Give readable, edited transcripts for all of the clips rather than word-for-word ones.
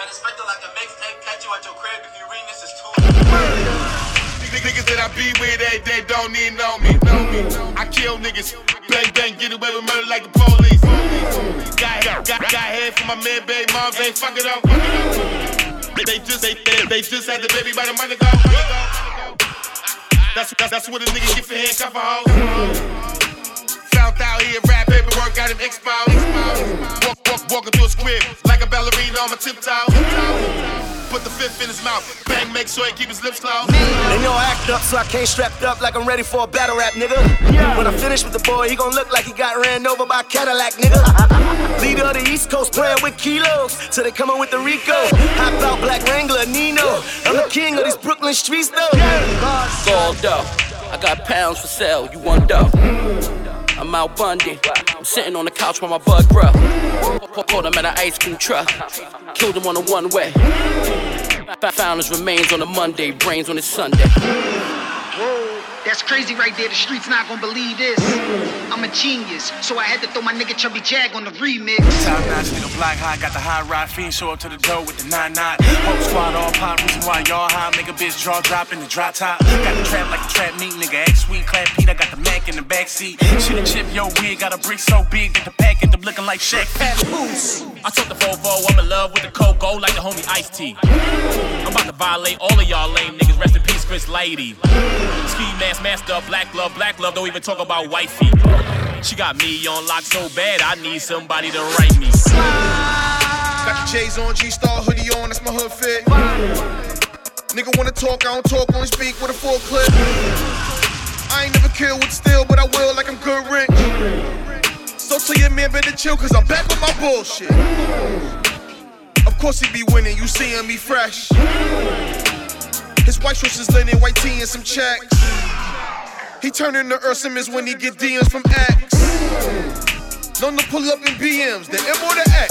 I expect like a mixtape, catch you at your crib if you read this is too. Niggas that I be with, they don't need know me. I kill niggas, bang bang, get away with murder like the police. Got head for my man, baby moms, ain't fuck it up. They just had the baby by the money go. That's what a nigga get for handcuff a hoe. Found out he a rap paperwork, got him exposed. Walking through his crib like a ballerina on my tiptoes. Put the fifth in his mouth, bang, make sure he keep his lips closed. They know I act up, so I came strapped up like I'm ready for a battle rap, nigga. When I finish with the boy, he gon' look like he got ran over by a Cadillac, nigga. Leader of the East Coast, playing with kilos, till they coming with the Rico. Hop out, Black Wrangler, Nino. I'm the king of these Brooklyn streets, though. Sold up, I got pounds for sale, you want dough. I'm out Bundy, I'm sitting on the couch while my bud bruh. Pulled him at an ice cream truck, killed him on a one-way. Found his remains on a Monday, brains on a Sunday. Whoa, that's crazy right there, the streets not gonna believe this. I'm a genius, so I had to throw my nigga Chubby Jag on the remix. Top notch, nigga black high, got the high ride fiend, show up to the door with the 9-9. Whole squad all pop, reason why y'all high, make a bitch draw drop in the drop top. Got the trap like a trap meat, nigga, X-Sweet, clap Pete, I got the Mac in the backseat. Shit and chip, yo, wig, got a brick so big that the pack end up looking like Shaq. Fat Boost. I took the Volvo, I'm in love with the Coco like the homie Ice-T. I'm about to violate all of y'all lame niggas, rest in peace, Chris Lady. Ski mask, master, black love, don't even talk about wifey. She got me on lock so bad, I need somebody to write me. Got the J's on, G-Star hoodie on, that's my hood fit. Nigga wanna talk, I don't talk, only speak with a full clip. I ain't never killed with steel, but I will like I'm good rich. So tell your man better chill, cause I'm back with my bullshit. Of course he be winning, you seeing me fresh. His white shorts is linen, white tee and some checks. He turn into Earl Simmons when he get DMs from X. Known to pull up in BMs, the M or the X.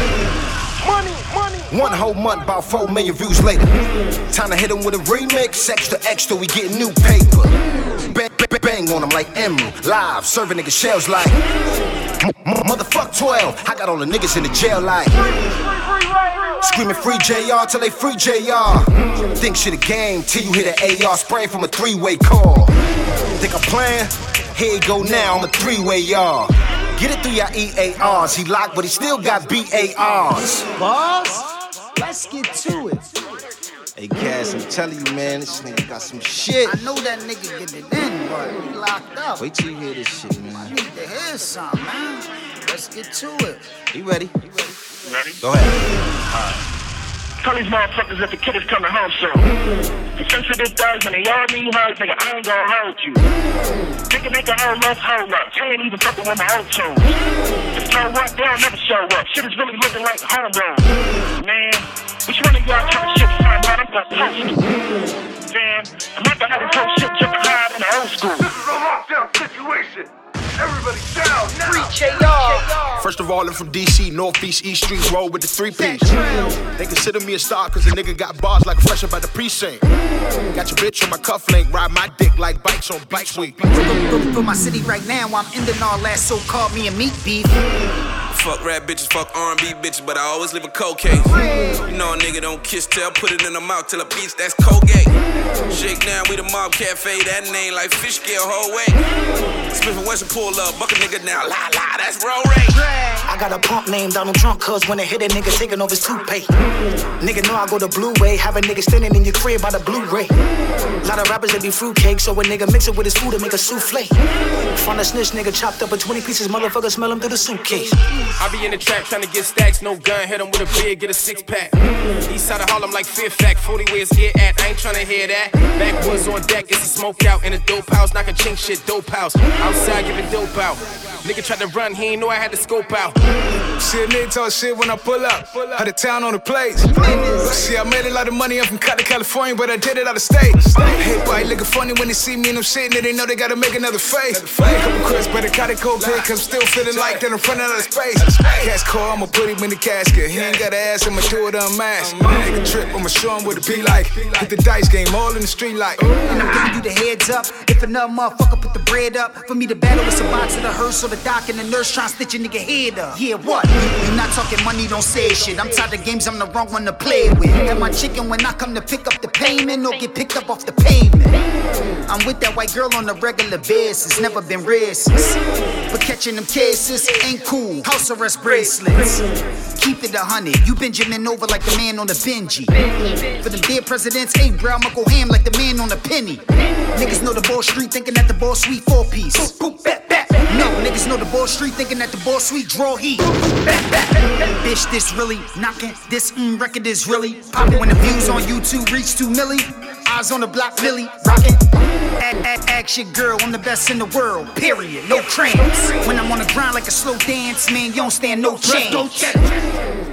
Money. One whole month, about 4 million views later. Time to hit him with a remix, extra, we get new paper. Bang on him like Emerald, live, serving niggas shells like motherfuck 12, I got all the niggas in the jail like screaming free JR till they free JR. Think shit a game till you hit an AR spraying from a 3-way call. Think I'm playing? Here you go now, I'm a 3-way y'all. Get it through your EARs, he locked but he still got BARs. Boss, let's get to it. Hey Cass, I'm telling you man, this nigga got some shit. I know that nigga get it in, but he locked up. Wait till you hear this shit, man. I need to hear something, man. Let's get to it. You ready? Ready? Go ahead. Tell these motherfuckers that the kid is coming home soon. The sensitive thugs, when they all need hugs, nigga, I ain't gonna hold you. Nigga, make a hold up. I ain't even fucking with my old tunes. If turn up, they'll never show up. Shit is really looking like a home run. Man, which one of y'all talking shit son, man? I'm gonna post you. Man, I'm not gonna have a whole shit jumping high in the old school. This is a lockdown situation. Everybody down now. First of all, I'm from DC, Northeast, East Street, roll with the 3-piece. They consider me a star cause the nigga got bars like a fresh up at the precinct. Got your bitch on my cufflink, ride my dick like bikes on bike week. For my city right now, I'm ending all that so-called me and meat beef. Fuck rap bitches, fuck R&B bitches, but I always live a cocaine. You know a nigga don't kiss tell, put it in the mouth till a beats, that's Colgate. Shake down, we the Mob Cafe, that name like fish scale whole way. Smith & Wesson pull up, buck a nigga now, la, that's Roll Ray. I got a pump named Donald Trump, cause when I hit a nigga taking off his toupee. Nigga know I go the blue way, have a nigga standing in your crib by the Blu-ray. Lot of rappers that be fruitcake, so a nigga mix it with his food and make a souffle. Find a snitch nigga chopped up in 20 pieces, motherfucker smell him through the suitcase. I be in the trap trying to get stacks, no gun, hit him with a beer, get a 6-pack. East side of Harlem like Fear Fact, 40 where's it at, I ain't tryna hear that. Backwoods on deck, it's a smoke out, in a dope house, knockin' chink shit, dope house. Outside giving dope out, nigga tried to run, he ain't know I had to scope out. Shit, nigga talk shit when I pull up. Had the town on the plates. See, I made a lot of money, I'm from California, but I did it out of state. Everybody looking funny when they see me and I'm sitting there, they know they gotta make another face. Couple cribs, but I got a cold pick, I'm still feeling like that I'm running out of space. Cash call, I'ma put him in the casket. He ain't got to ask, I'ma do it unmasked. Nigga trip, I'ma show him what it be like. Hit the dice game, all in the street like. And I'm giving you the heads up. If another motherfucker put the bread up for me to battle, it's a box of the hearse, so the the doc and the nurse trying to stitch a nigga head up. Yeah, what? You not talking money, don't say shit. I'm tired of games, I'm the wrong one to play with. Got my chicken when I come to pick up the payment or get picked up off the pavement. I'm with that white girl on a regular basis, never been racist. But catching them cases ain't cool. House arrest bracelets. Keep it 100. You Benjamin over like the man on the Benji. For them dead presidents, hey bro, I'ma go ham like the man on the penny. Niggas know the ball street thinking that the ball sweet 4-piece. No, niggas know the ball street thinking that the ball sweet draw heat. Bitch, this really knocking. This record is really popping. When the views on YouTube reach 2 milli, eyes on the block, Lily rockin'. Ask your girl, I'm the best in the world, period, no cramps. When I'm on the grind like a slow dance, man, you don't stand no chance.